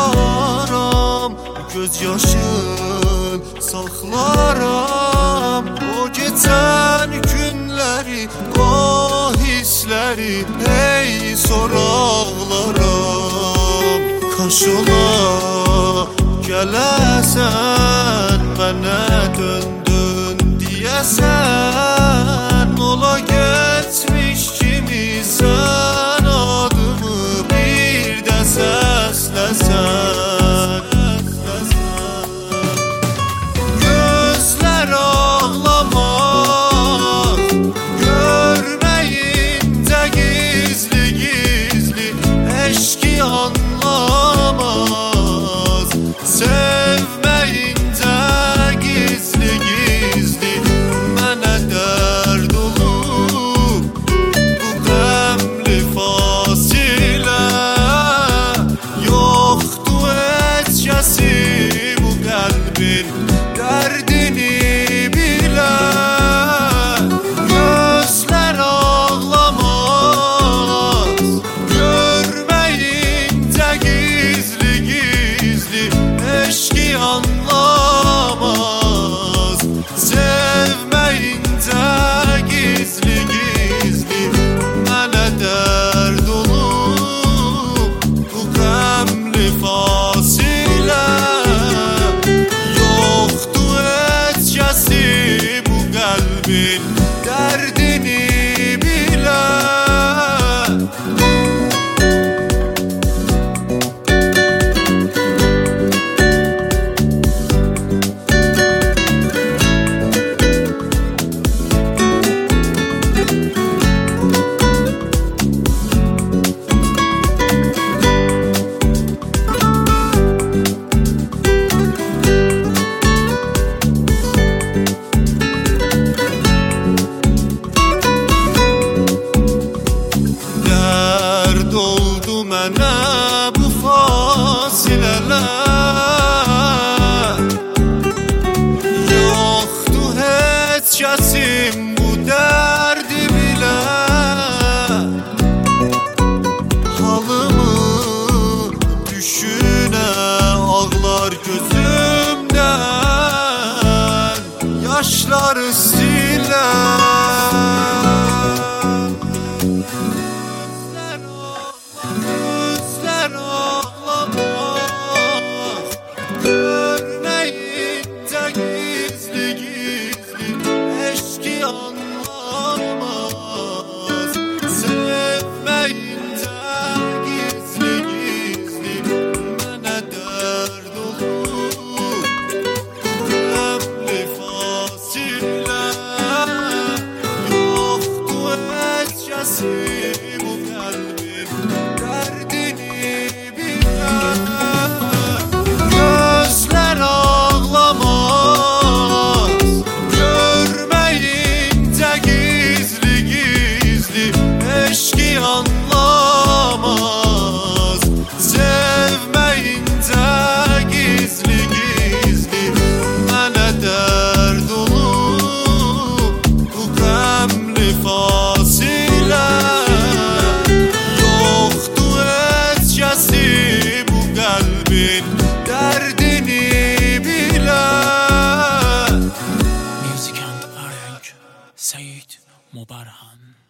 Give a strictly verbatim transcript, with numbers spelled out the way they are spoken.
saklaram, göz yaşın saxlaram. O geçen günleri, o hisleri hey soraqlaram. Kaş ola gələsən, mənə döndün deyəsən. Ola geçmiş kimi sən adımı bir də səsləsən. Gözlər ağlamaz, görməyincə gizli gizli eşki anlamaz. Sevməyincə gizli gizli mənə dərd olub bu qəmli fasilə. Yoxdur heç kəsi bu qəlbin dərdini bilən. Gözlər ağlamaz, görməyincə gizli gizli eşki anlamaz. Sevməyincə gizli gizli mənə dərd olub bu qəmli fasilə. Yoxdur heç kəsi bu qəlbin dərdini bilən. Dərd oldu mənə bu fasilələr. Yoxdur heç kəsim bu dərdi bilən. Halımı düşünə ağlar gözümdən, yaşları silən. Gözlər ağlamaz, görməyincə gizli gizli eşki anlamaz. Sevməyincə gizli gizli mənə dərd olub qəmli fasilə. Yoxdur heç kəsi bu qəlbin dərdini bilən. Gözlər ağlamaz, görməyincə gizli gizli eşki anlamaz. Sevməyincə gizli gizli mənə dərd olub bu qəmli fasilə. Yoxdur heç kəsi bu qəlbin dərdini bilən. Music and Arrange Said Mubarhan.